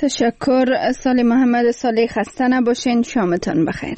تشکر. سالی محمد صالح، خسته نباشین. شامتان بخیر.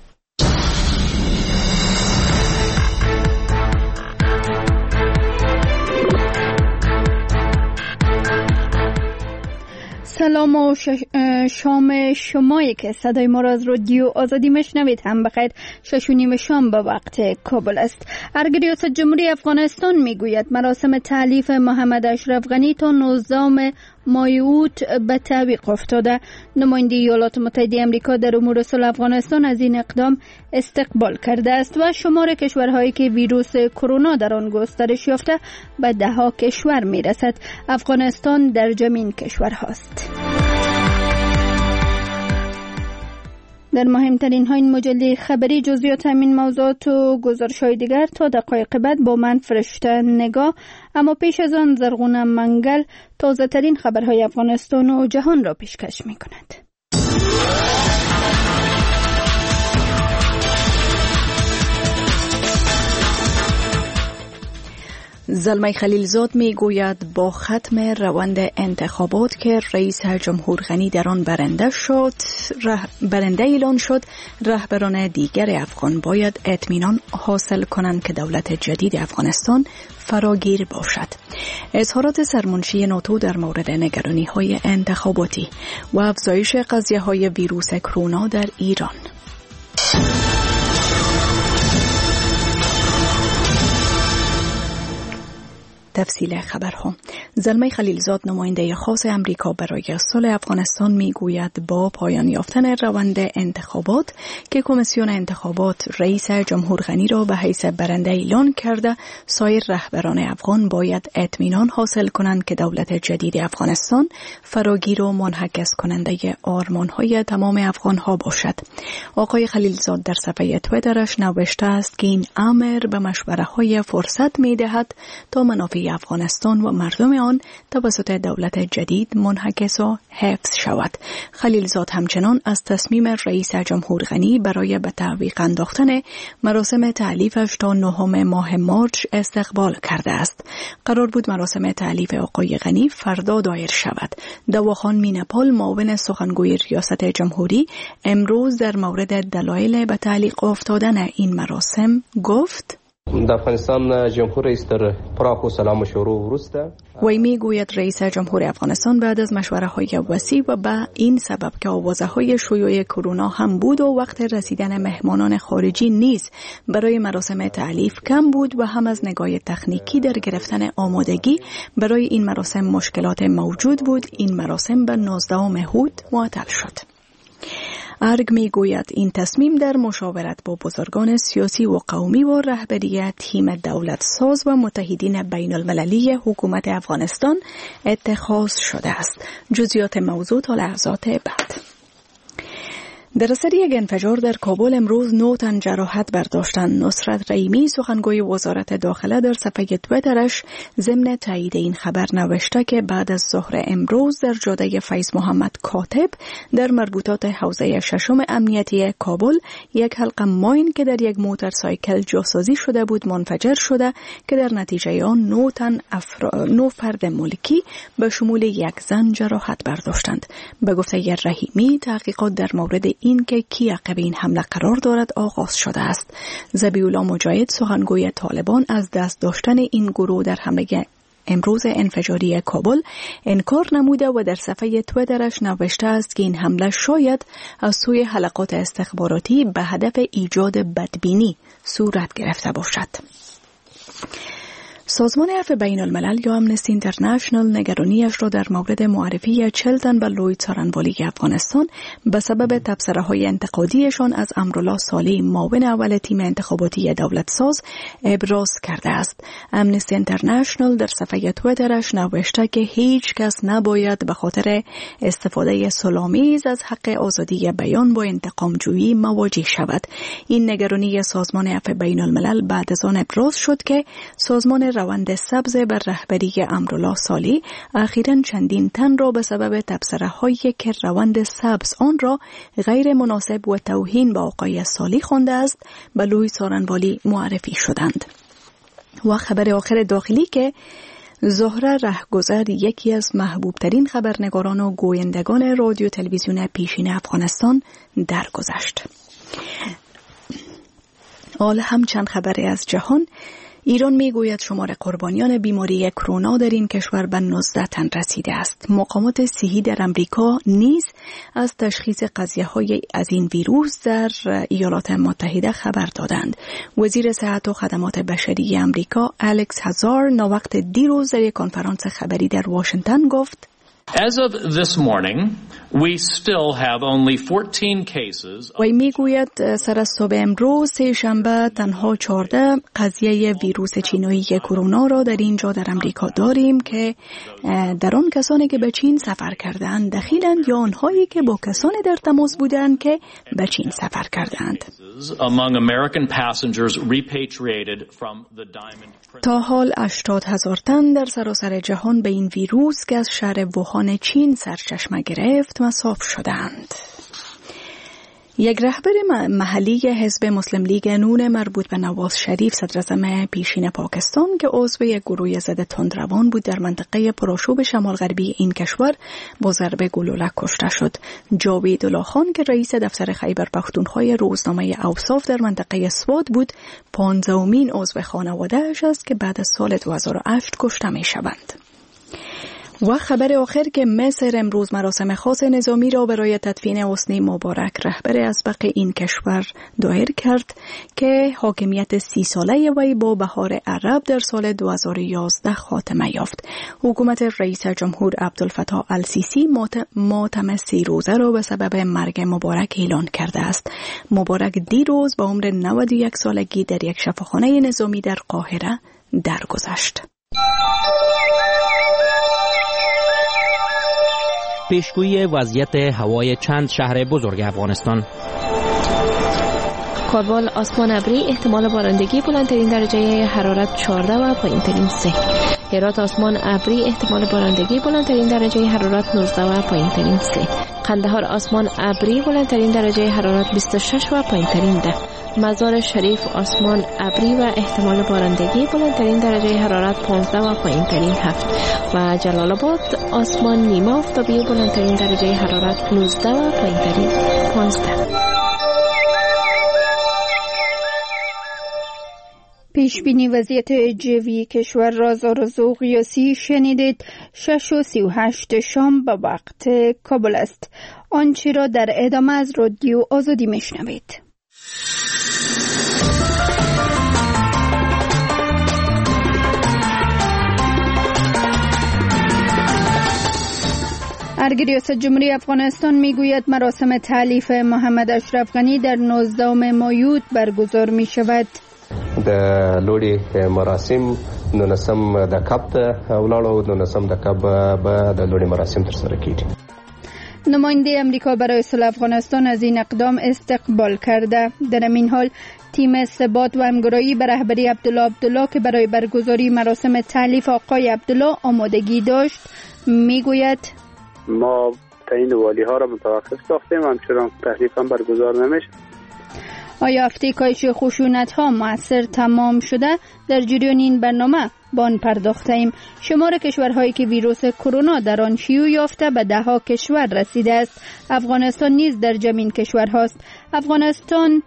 سلام و شام شمایی که صدای ما را از رادیو آزادی مشنوید هم بخیر. 6:30 شام به وقت کابل است. ارگ ریاست جمهوری افغانستان میگوید مراسم تألیف محمد اشرف غنی تا 19 مای اوت به تعویق افتاده. نماینده ایالات متحده آمریکا در امور صلح افغانستان از این اقدام استقبال کرده است و شمار کشورهایی که ویروس کرونا در آن گسترش یافته به 10 کشور میرسد. افغانستان در جمین کشورهاست. در مهمترین ها این مجله خبری جزئیات همین موضوعات و گزارش‌های دیگر تا دقایق بعد با من فرشته نگاه. اما پیش از آن زرغونه منگل تازه ترین خبرهای افغانستان و جهان را پیشکش می کند. زلمه خلیلزاد می گوید با ختم روند انتخابات که رئیس جمهور غنی در آن برنده اعلان شد، رهبران دیگر افغان باید اطمینان حاصل کنند که دولت جدید افغانستان فراگیر باشد. اظهارات سرمنشی ناتو در مورد نگرانی های انتخاباتی و افزایش قضیه های ویروس کرونا در ایران. تفصیل خبرها. زلمه خلیلزاد نماینده خاص امریکا برای صلح افغانستان میگوید با پایان یافتن روند انتخابات که کمیسیون انتخابات رئیس جمهور غنی را به حیث برنده اعلان کرده، سایر رهبران افغان باید اطمینان حاصل کنند که دولت جدید افغانستان فراگیر و منعکس کننده آرمان‌های تمام افغان‌ها باشد. آقای خلیلزاد در صفحه توییترش نوشته است که این امر به مشوره‌های فرصت می‌دهد تا منافع افغانستان و مردم آن توسط دولت جدید منعکس و حفظ شود. خلیلزاد همچنان از تصمیم رئیس جمهور غنی برای به تعویق انداختن مراسم تألیفش تا 9 ماه مارچ استقبال کرده است. قرار بود مراسم تألیف آقای غنی فردا دایر شود. دواخان مینپال معاون سخنگوی ریاست جمهوری امروز در مورد دلایل به تعلیق افتادن این مراسم گفت: در افغانستان جمهور رئیس در پراخ و سلام و شروع ورسته. وی میگوید رئیس جمهور افغانستان بعد از مشوره‌های وسیع و به این سبب که آوازه‌های شیوع کرونا هم بود و وقت رسیدن مهمانان خارجی نیز برای مراسم تألیف کم بود و هم از نگاه تکنیکی در گرفتن آمادگی برای این مراسم مشکلات موجود بود، این مراسم به 19 اوت معطل شد. ارگ می گوید این تصمیم در مشاورت با بزرگان سیاسی و قومی و رهبری تیم دولت ساز و متحدین بین المللی حکومت افغانستان اتخاذ شده است. جزئیات موضوع تا لحظات بعد. در اثر یک انفجار در کابل امروز 9 تن جراحت برداشتند. نصرت رحیمی سخنگوی وزارت داخله در صفحه توییترش ضمن تایید این خبر نوشته که بعد از ظهر امروز در جاده فیض محمد کاتب در مربوطات حوزه 6 امنیتی کابل یک حلقه ماین که در یک موتورسایکل جاسازی شده بود منفجر شده که در نتیجه آن 9 فرد ملکی به شمول یک زن جراحت برداشتند. به گفته رحیمی تحقیقات در مورد این که کی عقب این حمله قرار دارد آغاز شده است. ذبیح‌الله مجاهد سخنگوی طالبان از دست داشتن این گروه در حمله امروز انفجاری کابل انکار نموده و در صفحه توییترش نوشته است که این حمله شاید از سوی حلقات استخباراتی به هدف ایجاد بدبینی صورت گرفته باشد. سازمان عفو بین الملل یا امنستی اینترنشنال نگرانیش را در مورد معرفی 40 تن به لوی څارنوالۍ افغانستان به سبب تبصره‌های انتقادیشان از امرالله صالح معاون اول تیم انتخاباتی دولت ساز ابراز کرده است. امنستی اینترنشنال در صفحه توییترش نوشته که هیچ کس نباید به خاطر استفاده صلح‌آمیز از حق آزادی بیان با انتقام جویی مواجه شود. این نگرانی سازمان عفو بین الملل بعد از آن ابراز شد که سازمان روند سبز بر رهبری امرالله صالح اخیراً چندین تن را به سبب تبصره‌هایی که روند سبز آن را غیر مناسب و توهین به آقای صالح خوانده است به لوی څارنوالۍ معرفی شدند. و خبر آخر داخلی که زهره رهگذر یکی از محبوب ترین خبرنگاران و گویندگان رادیو تلویزیون پیشین افغانستان درگذشت. حال هم چند خبری از جهان. ایران میگوید شمار قربانیان بیماری کرونا در این کشور به 19 تن رسیده است. مقامات صحی در امریکا نیز از تشخیص قضیه‌های از این ویروس در ایالات متحده خبر دادند. وزیر صحت و خدمات بشری امریکا الکس هزار ناوقت دیروز در یک کنفرانس خبری در واشنگتن گفت: As of this morning, we still have only 14 cases. و میگوید سر از صبح امروز سه‌شنبه تنها 14 قضیه ویروس چینی کرونا را در اینجا در امریکا داریم که در آن کسانی که به چین سفر کردند دخیلند یا آنهایی که با کسانی در تماس بودند که به چین سفر کردند. Among American passengers repatriated from the Diamond. تا حال 80,000 تن در سراسر جهان به این ویروس که از شهر ووهان چین سرچشمه گرفت مصاب شدند. یک رهبر محلی حزب مسلم لیگ نون مربوط به نواز شریف صدراعظم پیشین پاکستان که عضو یک گروه ضد تندروان بود در منطقه پرآشوب شمال غربی این کشور با ضربه گلوله کشته شد. جاوید الله خان که رئیس دفتر خیبر پختونخوا روزنامه اوصاف در منطقه سوات بود 15مین عضو خانواده‌اش است که بعد از سال 2008 کشته می‌شوند. و خبر آخر که مصر امروز مراسم خاص نظامی را برای تدفین حسنی مبارک رهبر اسبق این کشور دایر کرد که حاکمیت 30 ساله وی با بهار عرب در سال 2011 خاتمه یافت. حکومت رئیس جمهور عبدالفتاح السیسی ماتم 30 روزه را به سبب مرگ مبارک اعلان کرده است. مبارک دیروز با عمر 91 سالگی در یک شفاخانه نظامی در قاهره درگذشت. پیشگویی وضعیت هوای چند شهر بزرگ افغانستان. کابل آسمان ابری، احتمال بارندگی، بلندترین درجه حرارت 14 و پایینترین 3. هرات آسمان ابری، احتمال بارندگی، بلندترین درجه حرارت 19 و پایینترین 3. قندهار آسمان ابری، بلندترین درجه حرارت 26 و پایینترین 10. مزار شریف آسمان ابری و احتمال بارندگی، بلندترین درجه حرارت 15 و پایینترین 7. و جلال آباد آسمان نیمه آفتابی، بلندترین درجه حرارت 19 و پایینترین 15. پیشبینی وضعیت جوی کشور را زار و ذوق قیاسی شنیدید. 6:38 شام به وقت کابل است. آنچه را در ادامه از رادیو آزادی میشنوید. ریاست جمهوری افغانستان میگوید مراسم تألیف محمد اشرف غنی در 19 مایود برگزار می شود. د لوړي مراسم 19 د کب ته ولاړو 19 د کب به د لوړي مراسم تر سره کیږي. نماینده امریکا برای صلح افغانستان از این اقدام استقبال کرده. در این حال تیم ثبات و همگرایی به رهبری عبدالله که برای برگزاری مراسم تألیف آقای عبدالله آمادگی داشت میگوید ما تعیین والی ها را متوقف ساختیم، همچنان تحریف هم برگزار نمیشه. آیا هفته کاهش خشونت ها مؤثر تمام شده؟ در جریان این برنامه با آن پرداختیم. شمار کشورهایی که ویروس کرونا در آن شیوع یافته به 10 کشور رسیده است. افغانستان نیز در جمین کشورهاست. افغانستان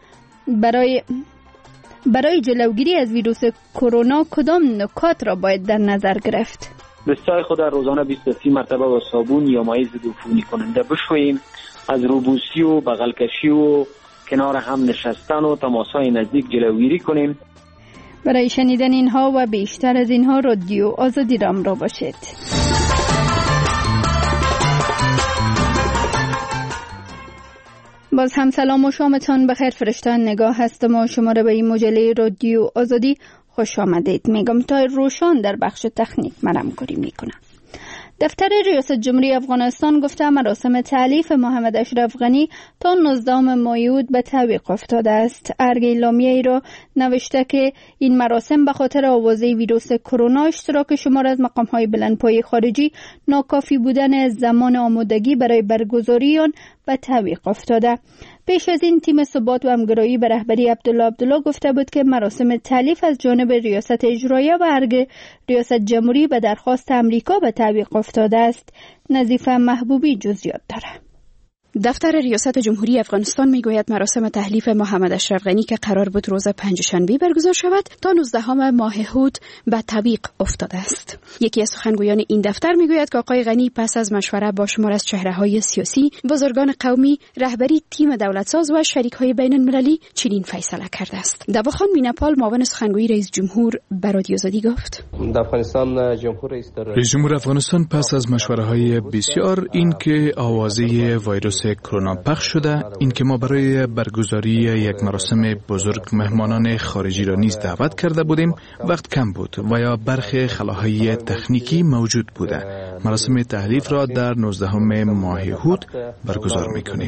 برای جلوگیری از ویروس کرونا کدام نکات را باید در نظر گرفت؟ دستای خود روزانه 20 مرتبه با صابون یا مایع ضد عفونی کننده بشوییم. از روبوسی و بغل کشی و کنار هم نشستن و تماس‌های نزدیک جلوگیری کنیم. برای شنیدن اینها و بیشتر از اینها رادیو آزادی را همراه باشید. باز هم سلام و شامتان بخیر. فرشته نگاه هستم و شما را به این مجله رادیو آزادی خوش آمدید میگم. تا روشان در بخش تکنیک مرم کاری میکنم. دفتر ریاست جمهوری افغانستان گفته مراسم تألیف محمد اشرف غنی تا 19 مایود به تعویق افتاده است. اعلامیه ای را نوشته که این مراسم به خاطر آوازه ویروس کرونا اشتراک شمار از مقام‌های بلندپایه خارجی ناکافی بودن زمان آمادگی برای برگزاری آن به تعویق افتاده. پیش از این تیم ثبات و همگرایی به رهبری عبدالله گفته بود که مراسم تألیف از جانب ریاست اجراییه و ارگ ریاست جمهوری به درخواست امریکا به تعویق افتاده است. نظیفه محبوبی جزئیات داره. دفتر ریاست جمهوری افغانستان میگوید مراسم تحلیف محمد اشرف غنی که قرار بود روز پنجشنبه برگزار شود تا 19 ماه هود به تعویق افتاده است. یکی از سخنگویان این دفتر میگوید که آقای غنی پس از مشوره با شمار از چهره‌های سیاسی، بزرگان قومی، رهبری تیم دولتساز و شریک‌های بین‌المللی چنین فیصله کرده است. دواخان میناپال معاون سخنگوی رئیس جمهور به رادیو آزادی گفت: رئیس جمهور افغانستان پس از مشوره‌های بسیار این که آوازه ویروس کرونا پخش شده، این که ما برای برگزاری یک مراسم بزرگ مهمانان خارجی را نیز دعوت کرده بودیم، وقت کم بود و یا برخی خلاهای تکنیکی موجود بوده. مراسم تحلیف را در 19 ماه هود برگزار می‌کنیم.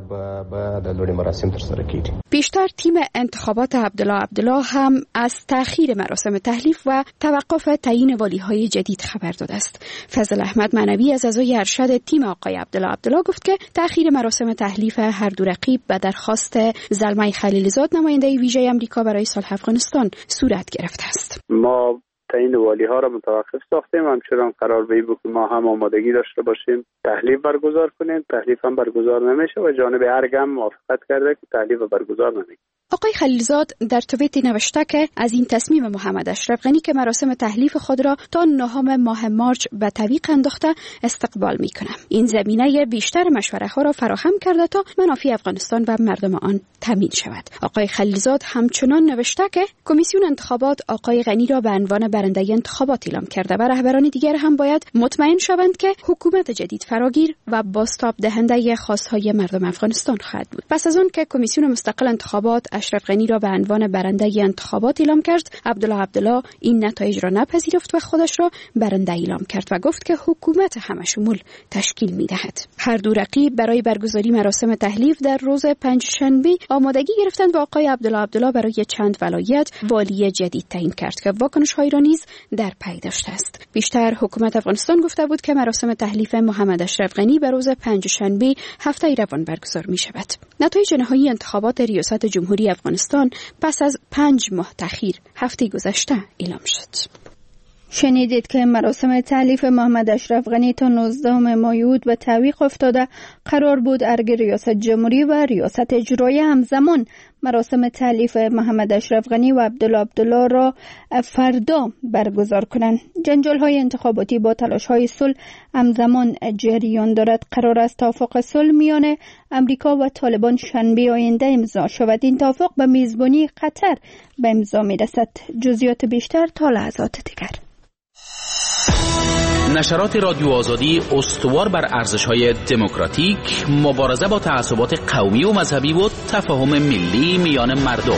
پیشتر تیم انتخابات عبدالله هم از تأخیر مراسم تحلیف و توقف تعیین والی‌های جدید خبر داده است. فضل احمد معنوی از اعضای ارشد تیم آقای عبدالله گفت که تأخیر مراسم تحلیف هر دو رقیب به درخواست زلمه خلیلزاد نماینده ویژه آمریکا برای صلح افغانستان صورت گرفته است. ما تعیین والی ها را متوقف ساختیم، همچنان قرار به این بود که ما هم آمادگی داشته باشیم تحلیف برگزار کنیم. تحلیف هم برگزار نمیشه و جانب ارگ هم موافقت کرده که تحلیف برگزار نمیشه. آقای خلیلزاد در توییتی نوشته که از این تصمیم محمد اشرف غنی که مراسم تحلیف خود را تا 9 ماه مارچ به تعویق انداخته استقبال میکنم. این زمینه بیشتر مشورت ها را فراهم کرده تا منافع افغانستان و مردم آن تامین شود. آقای خلیلزاد همچنان نوشته که کمیسیون انتخابات آقای غنی را به عنوان برنده انتخابات اعلام کرده و رهبران دیگر هم باید مطمئن شوند که حکومت جدید فراگیر و بازتاب دهنده خواستهای مردم افغانستان خواهد بود. پس از آن که کمیسیون مستقل انتخابات اشرف غنی را به عنوان برنده انتخابات اعلام کرد، عبدالله این نتایج را نپذیرفت و خودش را برنده اعلام کرد و گفت که حکومت همشمول تشکیل می‌دهد. هر دو رقیب برای برگزاری مراسم تحلیف در روز پنجشنبه آمادگی گرفتند و آقای عبدالله برای چند ولایت والی جدید تعیین کرد که واکنش‌های را نیز در پی داشته است. بیشتر حکومت افغانستان گفته بود که مراسم تحلیف محمد اشرف غنی به روز پنجشنبه هفته روان برگزار می‌شود. نتایج نهایی انتخابات ریاست جمهوری افغانستان پس از 5 ماه تأخیر هفته گذشته اعلام شد. شنیدید که مراسم تألیف محمد اشرف غنی تا 19 ماه هود به تعویق افتاده. قرار بود ارگ ریاست جمهوری و ریاست اجراییه همزمان مراسم تألیف محمد اشرف غنی و عبدالله را فردا برگزار کنند. جنجال‌های انتخاباتی با تلاش‌های صلح همزمان جریان دارد. قرار است توافق صلح میان امریکا و طالبان شنبه آینده امضا شود. این توافق به میزبانی قطر به امضا میرسد. جزئیات بیشتر تا لحظات دیگر. نشرات رادیو آزادی استوار بر ارزش‌های دموکراتیک، مبارزه با تعصبات قومی و مذهبی و تفاهم ملی میان مردم.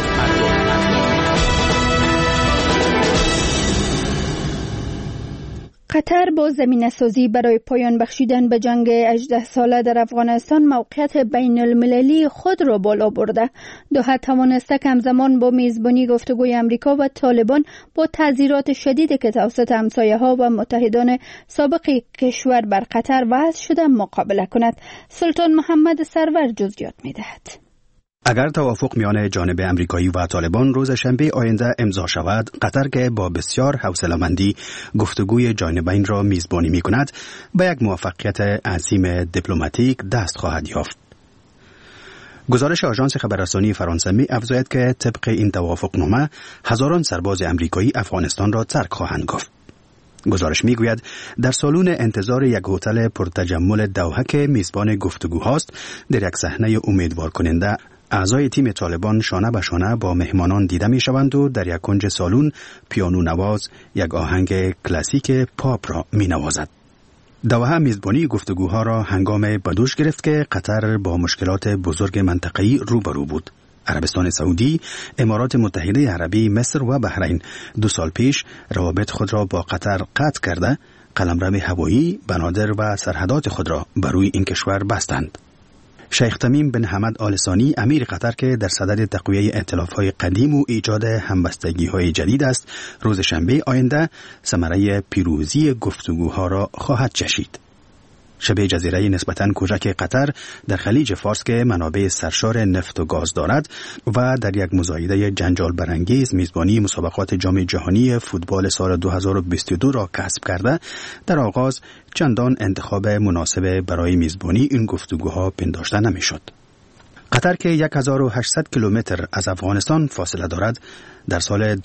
قطر با زمینه‌سازی برای پایان بخشیدن به جنگ 18 ساله در افغانستان موقعیت بین المللی خود را بالا برده. دوحه توانسته که همزمان با میزبانی گفتگوی امریکا و طالبان با تعزیرات شدیدی که توسط همسایه‌ها و متحدان سابق کشور بر قطر وضع شده مقابله کند. سلطان محمد سرور جزئیات می‌دهد. اگر توافق میان جانب امریکایی و طالبان روز شنبه آینده امضا شود، قطر که با بسیار حوصله‌مندی گفتگوی جانبین را میزبانی می‌کند، به یک موفقیت عظیم دیپلماتیک دست خواهد یافت. گزارش آژانس خبررسانی فرانسه می‌افزاید که طبق این توافقنامه هزاران سرباز امریکایی افغانستان را ترک خواهند گفت. گزارش میگوید در سالن انتظار یک هتل پرتجمل دوحه که میزبان گفتگوهاست، در یک صحنه امیدوار کننده اعضای تیم طالبان شانه به شانه با مهمانان دیده می شوند و در یک کنج سالن پیانو نواز یک آهنگ کلاسیک پاپ را می نوازد. دوحه میزبانی گفتگوها را هنگام بدوش گرفت که قطر با مشکلات بزرگ منطقه‌ای روبرو بود. عربستان سعودی، امارات متحده عربی، مصر و بحرین 2 سال پیش روابط خود را با قطر قطع کرده، قلمرو هوایی، بنادر و سرحدات خود را بر روی این کشور بستند. شیخ تمیم بن حمد آل ثانی امیر قطر که در صدد تقویه ائتلاف‌های قدیم و ایجاد همبستگی‌های جدید است، روز شنبه آینده ثمره پیروزی گفتگوها را خواهد چشید. شبه جزیره نسبتاً کوچک قطر در خلیج فارس که منابع سرشار نفت و گاز دارد و در یک مزایده جنجال برانگیز میزبانی مسابقات جام جهانی فوتبال سال 2022 را کسب کرده، در آغاز چندان انتخاب مناسب برای میزبانی این گفتگوها پنداشته نمیشد. قطر که 1800 کیلومتر از افغانستان فاصله دارد، در سال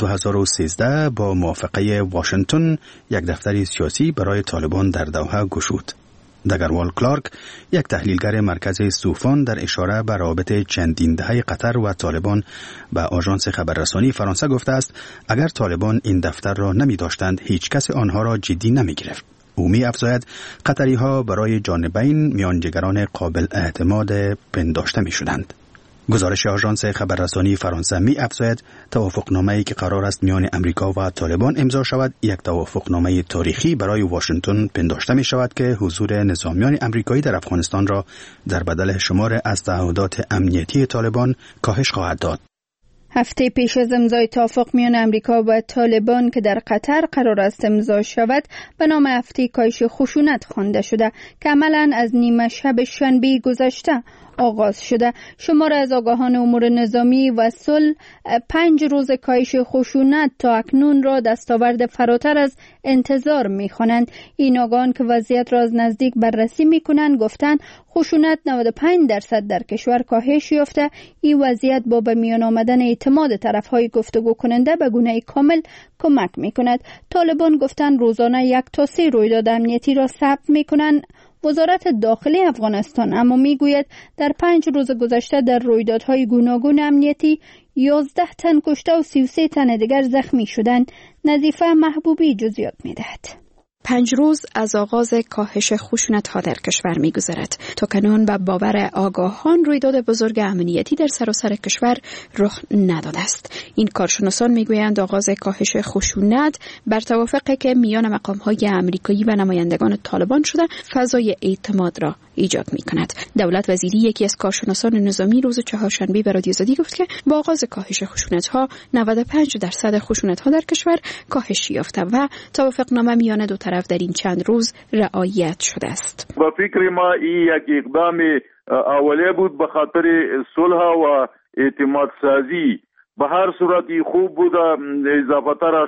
2013 با موافقه واشنگتن یک دفتر سیاسی برای طالبان در دوحه گشود. دگروال کلارک، یک تحلیلگر مرکز سوفان، در اشاره به روابط چندین دهه قطر و طالبان به آژانس خبررسانی فرانسه گفته است اگر طالبان این دفتر را نمی داشتند هیچ کس آنها را جدی نمی گرفت. او می افزاید قطری ها برای جانبین میانجیگران قابل اعتماد پنداشته می شدند. گزارش آژانس خبررسانی فرانسه می افزاید توافقنامه‌ای که قرار است میان امریکا و طالبان امضا شود یک توافقنامه تاریخی برای واشنگتن پنداشته می شود که حضور نظامیان امریکایی در افغانستان را در بدل شمار از تعهدات امنیتی طالبان کاهش خواهد داد. هفته پیش از امضای توافق میان امریکا و طالبان که در قطر قرار است امضا شود به نام هفته کاهش خشونت خوانده شده که عملاً از نیمه شب شنبه گذشته آغاز شده. شمار از آگاهان امور نظامی و صلح 5 روز کاهش خشونت تا اکنون را دستاورد فراتر از انتظار می‌خوانند. این آگاهان که وضعیت را از نزدیک بررسی می‌کنند گفتند خشونت 95% در کشور کاهش یافته. این وضعیت با به میان آمدن اعتماد طرف‌های گفتگو کننده به گونه کامل کمک می‌کند. طالبان گفتند روزانه 1 تا 3 رویداد امنیتی را ثبت می‌کنند. وزارت داخلی افغانستان اما میگوید در 5 روز گذشته در رویدادهای گوناگون امنیتی 11 تن کشته و 33 تن دیگر زخمی شدند. نظیفه محبوبی جزئیات میدهد. 5 روز از آغاز کاهش خشونت‌ها در کشور می‌گذرد. تاکنون به باور آگاهان رویداد بزرگ امنیتی در سراسر کشور رخ نداده است. این کارشناسان می‌گویند آغاز کاهش خشونت بر توافقی که میان مقام‌های آمریکایی و نمایندگان طالبان شده فضای اعتماد را ایجاد می‌کند. دولت وزیری یکی از کارشناسان نظامی روز چهارشنبه به رادیو آزادی گفت که با آغاز کاهش خشونت‌ها 95% خشونت‌ها در کشور کاهش یافته و توافقنامه میان دو طرف در این چند روز رعایت شده است. با فکر ما این یک اقدام اولیه بود به خاطر صلح و اعتماد سازی. به هر صورت خوب بود، اضافتر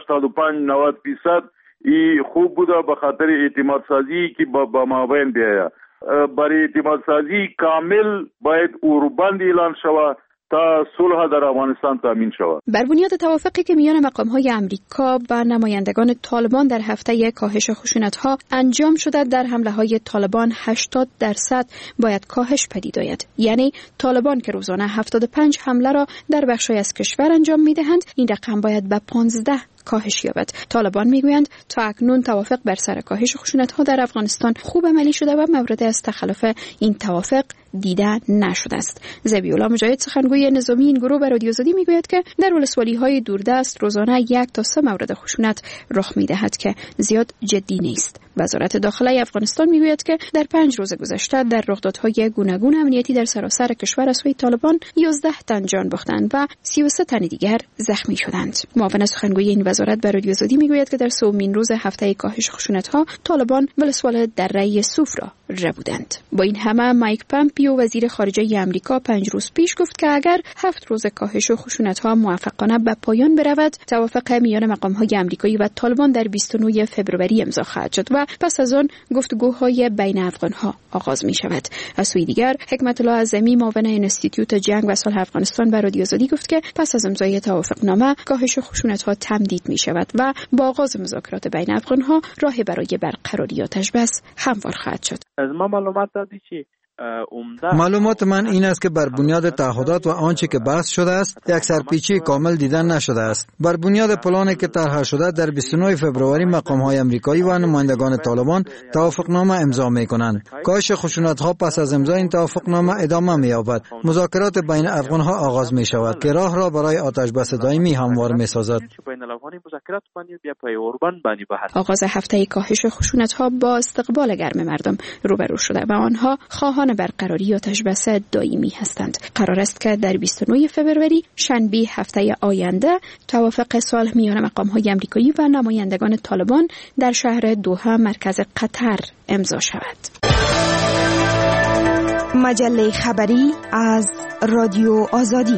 85-90% این خوب بود به خاطر اعتماد سازی که با مابین بیاید. برای اعتماد سازی کامل باید اوربند اعلان شود تا صلح در افغانستان تامین شود. بر بنیاد توافقی که میان مقام‌های آمریکا و نمایندگان طالبان در هفته کاهش خشونت‌ها انجام شده، در حمله‌های طالبان 80% باید کاهش پدید آید. یعنی طالبان که روزانه 75 حمله را در بخش‌های از کشور انجام می‌دهند، این رقم باید به 15 کاهش یابد. طالبان میگویند تا اکنون توافق بر سر کاهش خشونت‌ها در افغانستان خوب عملی شده و مورد از تخلف این توافق دیده نشده است. ذبیح‌الله مجاهد سخنگوی نظامی این گروه به رادیو آزادی میگوید که در ولسوالی‌های دوردست روزانه 1 تا 3 مورد خشونت رخ می‌دهد که زیاد جدی نیست. وزارت داخلی افغانستان میگوید که در 5 روز گذشته در رخدادهای گوناگون امنیتی در سراسر کشور از سوی طالبان 11 تن جان باختند و 33 تن دیگر زخمی شدند. معاون سخنگوی این وزارت به رادیو آزادی میگوید که در سومین روز هفته کاهش خشونت‌ها طالبان ولسوالی دره صوف را ربودند. با این همه مایک پامپیو وزیر خارجه آمریکا 5 روز پیش گفت که اگر 7 روز کاهش خشونت‌ها موفقانه به پایان برود، توافق میان مقام‌های آمریکایی و طالبان در 29 فوریه امضا خواهد شد و پس از آن گفتگوهای بین افغان‌ها آغاز می‌شود. از سوی دیگر حکمت الله اعظمی معاون انستیتوت جنگ و صلح افغانستان به رادیو آزادی گفت که پس از امضای توافقنامه کاهش خشونت‌ها تمدید می‌شود و با آغاز مذاکرات بین افغان‌ها راه برای برقراری آتش بس هموار خواهد شد. از ما معلومات دادی که معلومات من این است که بر بنیاد تعهدات و آنچه که بحث شده است یک سرپیچی کامل دیدن نشده است. بر بنیاد پلانی که طرح شده در 29 فوریه مقام‌های آمریکایی و نمایندگان طالبان توافقنامه امضا می‌کنند. کاهش خشونت‌ها پس از امضای این توافقنامه ادامه می‌یابد. مذاکرات بین افغان‌ها آغاز می‌شود که راه را برای آتش بس دائمی هموار می‌سازد. آغاز هفته کاهش خشونت‌ها با استقبال گرم مردم روبرو شده و آنها خواهان برقراری آتش بس دائمی هستند. قرار است که در 29 فوریه شنبه هفته آینده توافق صلح میان مقام‌های آمریکایی و نمایندگان طالبان در شهر دوحه مرکز قطر امضا شود. مجله خبری از رادیو آزادی.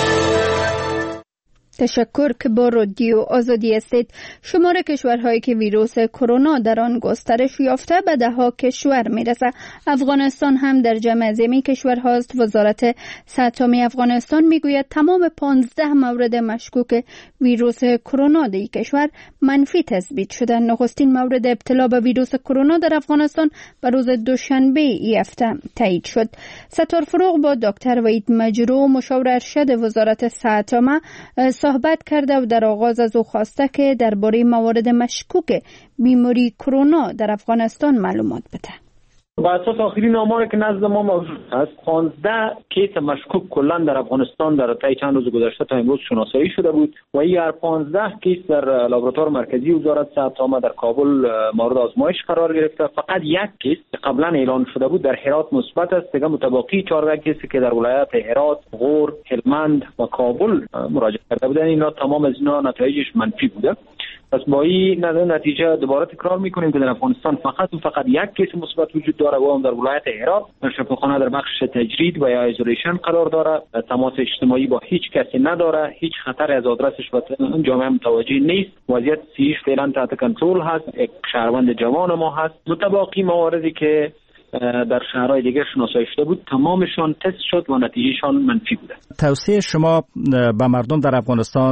تشکر که با رادیو آزادی هستید. شمار کشورهایی که ویروس کرونا در آن گسترش یافته به ده‌ها کشور میرسه. افغانستان هم در جمع از این کشورهاست. وزارت صحت عامه افغانستان میگوید تمام 15 مورد مشکوک ویروس کرونا در کشور منفی تثبیت شده. نخستین مورد ابتلا به ویروس کرونا در افغانستان به روز دوشنبه این هفته تایید شد. ستار فروغ با دکتر وحید مجرو مشاور ارشد وزارت صحت عامه صحبت کرده و در آغاز از او خواسته که درباره موارد مشکوک بیماری کرونا در افغانستان معلومات بده. با اساس آخرین آماری که نزد ما موجود است 15 کیس مشکوک کلا در افغانستان در طی چند روز گذشته تا امروز شناسایی شده بود و این هر 15 کیس در لابراتوار مرکزی وزارت صحت عامه در کابل مورد آزمایش قرار گرفته. فقط یک کیس که قبلا اعلان شده بود در هرات مثبت است. دیگه متبقی 14 کیسی که در ولایت هرات، غور، هلمند و کابل مراجعه کرده بودند اینا تمام از اینا نتایجش منفی بوده. پس با این نتیجه دوباره تکرار میکنیم که در افغانستان فقط یک کیس مثبت وجود داره و هم در ولایت هرات در شفاخانه در بخش تجرید و یا ایزولیشن قرار داره. تماس اجتماعی با هیچ کسی نداره، هیچ خطر از آدرسش به جامعه متوجه نیست. وضعیت صحیش فعلا تحت کنترل هست. یک شهروند جوان ما هست. متباقی مواردی که در شهرهای دیگر شناسایی شده بود تمامشان تست شد و نتیجهشان منفی بوده. توصیه شما به مردم در افغانستان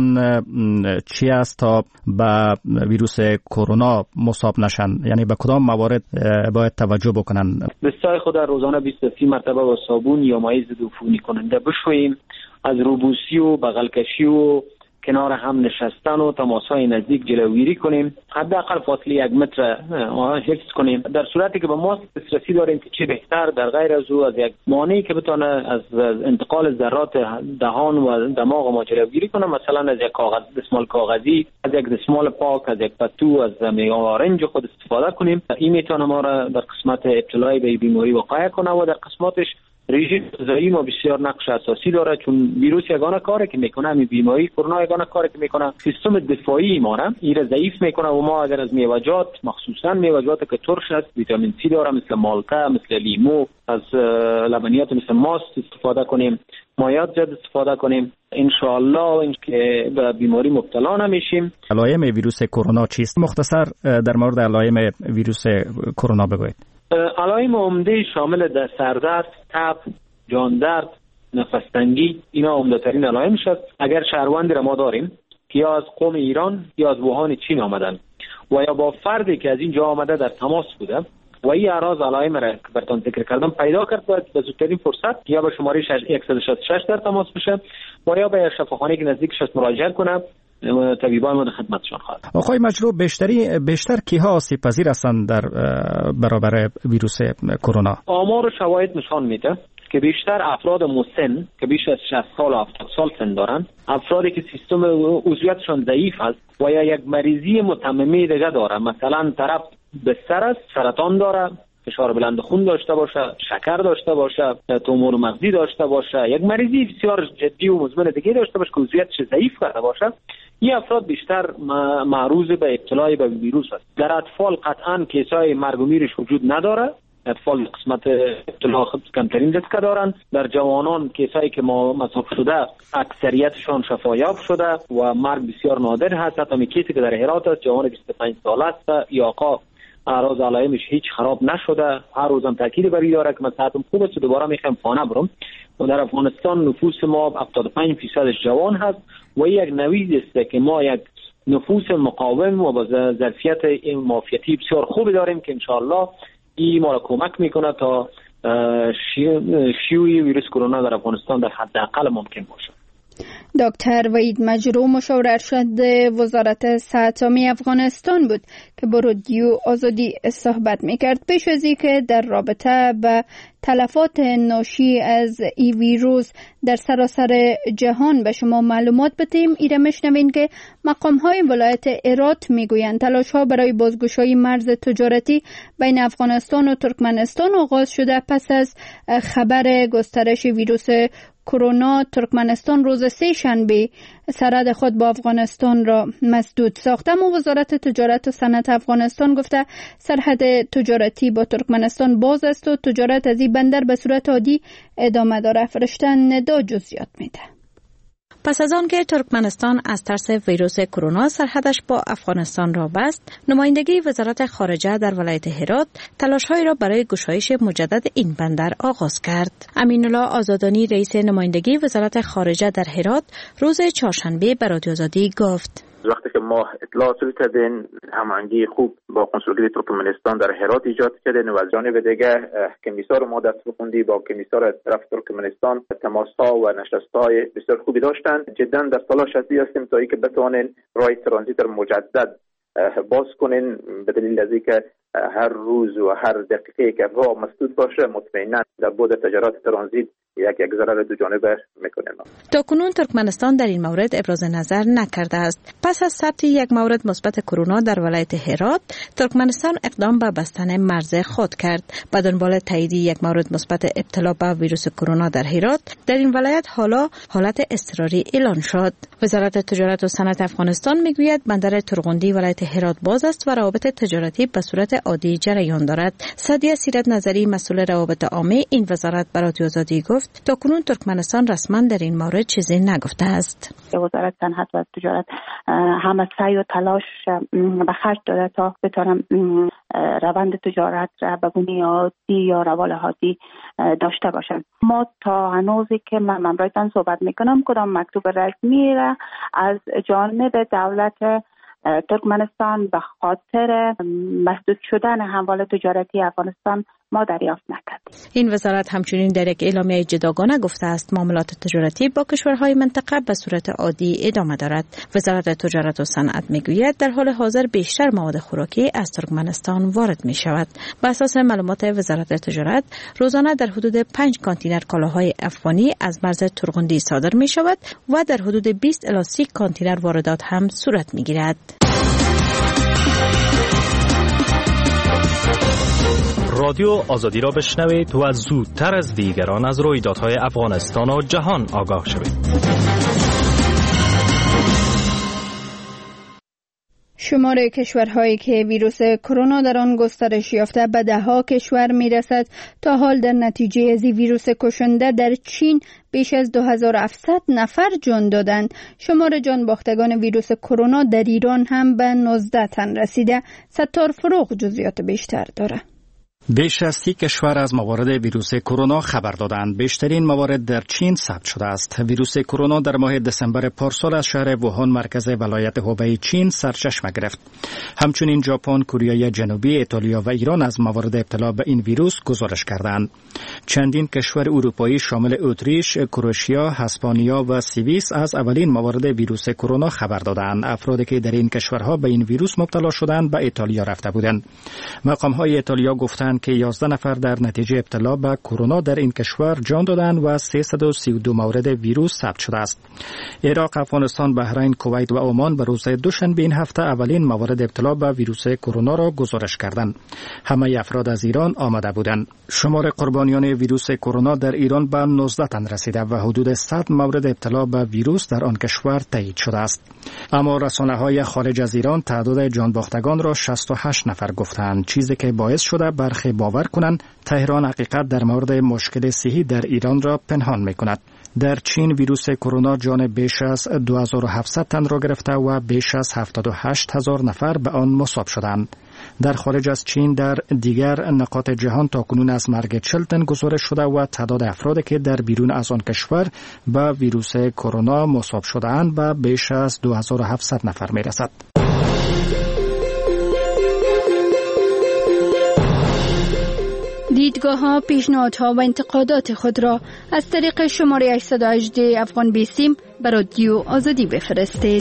چی است تا به ویروس کرونا مصاب نشن؟ یعنی به کدام موارد باید توجه بکنن؟ دستای خود روزانه 20 مرتبه با صابون یا مایع ضد عفونی کننده بشوییم. از روبوسی و بغل کشی و کنار هم نشستن و تماس‌های نزدیک جلوگیری کنیم. حداقل فاصله 1 متر حفظ کنیم. در صورتی که به ماسک دسترسی داریم که چه بهتر در غیر از او از یک مانعی که بتونه از انتقال ذرات دهان و دماغ ما جلوگیری کنه، مثلا از یک دستمال کاغذی، از یک دستمال پاک، از یک پتو، از میوه آرنج خود استفاده کنیم. این میتونه ما را در قسمت ابتلای به بیماری وقایع کنه و در قسمتش رژیم غذایی ما بسیار نقش اساسی داره، چون ویروس یگانه کاری که میکنه همین بیماری کرونا یگانه کاری که میکنه سیستم دفاعی ما را ضعیف میکنه و ما اگر از میوه‌جات مخصوصا میوه‌جات که ترش است ویتامین سی داره مثل مالته، مثل لیمو، از لبنیات مثل ماست استفاده کنیم، مایعات زیاد استفاده کنیم، ان شاء الله اینکه به بیماری مبتلا نمیشیم. علائم ویروس کرونا چیست؟ مختصر در مورد علائم ویروس کرونا بگوید. علائم عمده شامل سردرد، تب، جان درد، نفس تنگی اینا عمده ترین علائمش است. اگر شهروندی را ما داریم که یا از قوم ایران یا از ووهان چین آمدن و یا با فردی که از اینجا آمده در تماس بوده و این اعراض علائم را که براتون ذکر کردم پیدا کرد، باید به زودترین فرصت یا به شماره 166 در تماس بشه و یا به شفاخانه که نزدیکش است مراجعه کنه. طبیبان ما در خدمتشان خواهد. آقای مجرو، بیشتر کیها آسیب پذیر هستند در برابر ویروس کرونا؟ آمار و شواهد نشان میده که بیشتر افراد مسن که بیش از 60 سال و 70 سال سن دارن، افرادی که سیستم عضویتشان ضعیف است و یا یک مریضی متممی دیگه داره، مثلا طرف بستر است، سرطان داره، فشار بلند خون داشته باشه، شکر داشته باشه، تومور مغزی داشته باشه، یک مریضی بسیار جدی و مزمن دیگه داشته باشه که عضویتش ضعیف کرده باشه، این افراد بیشتر معرض به ابتلا به ویروس است. در اطفال قطعاً کیسای مرگ و میرش وجود نداره. اطفال قسمت ابتلا کمترین ریسک دارند. در جوانان کیسایی که ما مصاب شده اکثریتشان شفایاب شده و مرگ بسیار نادر هست. حتی کیسی که در هرات است، جوان 25 ساله است، یا آقا اعراض علائمش هیچ خراب نشده، هر روزم تاکید بر این داره که من صحتم خوب است و دوباره میخوام خانه برم. و در افغانستان نفوس ما 75% جوان هست و یک نوید است که ما یک نفوس مقاوم و با ظرفیت معافیتی بسیار خوبی داریم که انشاءالله این ما را کمک میکنه تا شیوع ویروس کرونا در افغانستان در حداقل ممکن باشه. دکتر وحید مجرو مشاور ارشد وزارت صحت عامه افغانستان بود که با رادیو آزادی صحبت میکرد. پیش از اینکه در رابطه با تلفات ناشی از این ویروس در سراسر جهان به شما معلومات بدیم، ایره میشنوین که مقام‌های ولایت هرات میگویند تلاش‌ها برای بازگشایی مرز تجارتی بین افغانستان و ترکمنستان آغاز شده. پس از خبر گسترش ویروس کرونا، ترکمنستان روز سه شنبه سرحد خود با افغانستان را مسدود ساخته. اما وزارت تجارت و صنعت افغانستان گفته سرحد تجارتی با ترکمنستان باز است و تجارت از این بندر به صورت عادی ادامه داره. فرشته ندا جزئیات میده. پس از آن که ترکمنستان از ترس ویروس کرونا سرحدش با افغانستان را بست، نمایندگی وزارت خارجه در ولایت هرات تلاش‌هایی را برای گشایش مجدد این بندر آغاز کرد. امین‌الله آزادانی رئیس نمایندگی وزارت خارجه در هرات روز چهارشنبه به رادیو آزادی گفت: وقتی که ما اطلاعات رو کردین، هماهنگی خوب با قنسولگری ترکمنستان در هرات ایجاد کردین و از جانب دیگه کمیسار ما دست بخوندی با کمیسار از طرف ترکمنستان تماس‌ها و نشست‌های بسیار خوبی داشتن. جدا در تلاش هستیم تا اینکه بتوانین راه ترانزیت مجدد باز کنین، به دلیل از اینکه هر روز و هر دقیقه که راه مسدود باشه مطمئنا در بود تجارت ترانزیت یک ضرر دو جانبه میکنه. تاکنون ترکمنستان در این مورد ابراز نظر نکرده است. پس از ثبت یک مورد مثبت کرونا در ولایت هرات، ترکمنستان اقدام به بستن مرز خود کرد. به دنبال تایید یک مورد مثبت ابتلا به ویروس کرونا در هرات، در این ولایت حالا حالت اضطراری اعلان شد. وزارت تجارت و صنعت افغانستان میگوید بندر ترغندی ولایت هرات باز است و روابط تجارتی به صورت عادی جریان دارد. سعدیه سیرت نظری مسئول روابط عامه این وزارت به رادیو آزادی گفت تاکنون ترکمنستان رسما در این مورد چیزی نگفته است. وزارت صنعت و تجارت همه سعی و تلاش به خرج داده تا بتونم روند تجارت به گونه عادی یا روال عادی داشته باشم. ما تا هنوزی که من برایتان صحبت میکنم کدام مکتوب رسمی را از جانب دولت ترکمنستان به خاطر مسدود شدن هموال تجارتی افغانستان ما دریافت نکردیم. این وزارت همچنین در یک اعلامیه جداگانه گفته است معاملات تجارتی با کشورهای منطقه به صورت عادی ادامه دارد. وزارت تجارت و صنعت میگوید در حال حاضر بیشتر مواد خوراکی از ترکمنستان وارد می شود. بر اساس معلومات وزارت تجارت روزانه در حدود 5 کانتینر کالاهای افغانی از مرز ترغندی صادر می شود و در حدود 20 الی 30 کانتینر واردات هم صورت می گیرد. رادیو آزادی را بشنوید و زودتر از دیگران از رویدادهای افغانستان و جهان آگاه شوید. شمار کشورهایی که ویروس کرونا در آن گسترش یافته به ده‌ها کشور میرسد. تا حال در نتیجه از ویروس کشنده در چین بیش از 2700 نفر جان دادند. شمار جان باختگان ویروس کرونا در ایران هم به 19 تن رسیده. ستار فروغ جزئیات بیشتر داره. بیش از 30 کشور از موارد ویروس کرونا خبر دادند. بیشترین موارد در چین ثبت شده است. ویروس کرونا در ماه دسامبر پارسال از شهر ووهان مرکز ولایت هوبی چین سرچشمه گرفت. همچنین ژاپن، کره جنوبی، ایتالیا و ایران از موارد ابتلا به این ویروس گزارش کردند. چندین کشور اروپایی شامل اتریش، کرواتیا، اسپانیا و سوئیس از اولین موارد ویروس کرونا خبر دادند. افرادی که در این کشورها به این ویروس مبتلا شدند به ایتالیا رفته بودند. مقام‌های ایتالیا گفتند که 11 نفر در نتیجه ابتلا به کرونا در این کشور جان دادند و 332 مورد ویروس ثبت شده است. عراق، افغانستان، بحرین، کویت و عمان به روز دوشنبه این هفته اولین موارد ابتلا به ویروس کرونا را گزارش کردند. همه افراد از ایران آمده بودند. شمار قربانیان ویروس کرونا در ایران به 19 تن رسیده و حدود 100 مورد ابتلا به ویروس در آن کشور تایید شده است. اما رسانه‌های خارج از ایران تعداد جان باختگان را 68 نفر گفتند، چیزی که باعث شده برخی باور کنند تهران حقیقت در مورد مشکل صحی در ایران را پنهان می‌کند. در چین ویروس کرونا جان بیش از 2700 تن را گرفته و بیش از 78000 نفر به آن مصاب شدند. در خارج از چین در دیگر نقاط جهان تاکنون از مرگ 40 تن گزارش شده و تعداد افرادی که در بیرون از آن کشور به ویروس کرونا مصاب شده‌اند به بیش از 2700 نفر می‌رسد. دیدگاه‌ها، پیشنهادها و انتقادات خود را از طریق شماره 818 افغان بیسیم به رادیو آزادی بفرستید.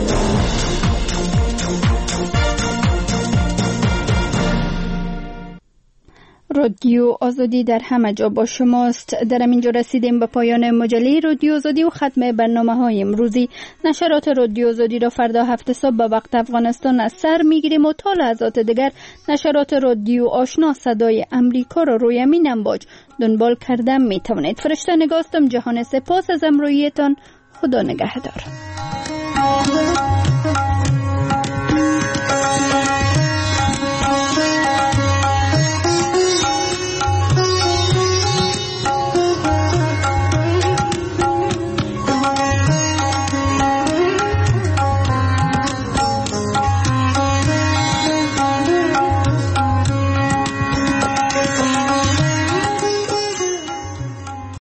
رادیو آزادی در همه جا با شماست. در اینجا رسیدیم به پایان مجله رادیو آزادی و ختم برنامه‌های امروزی. نشرات رادیو آزادی را فردا هفت صبح به وقت افغانستان از سر میگیریم و تا لحظات دیگر نشرات رادیو آشنا صدای امریکا را روی امین امواج دنبال کردن میتوانید. فرشته نگاستم. جهان سپاس از همراهیتان. خدا نگهدار.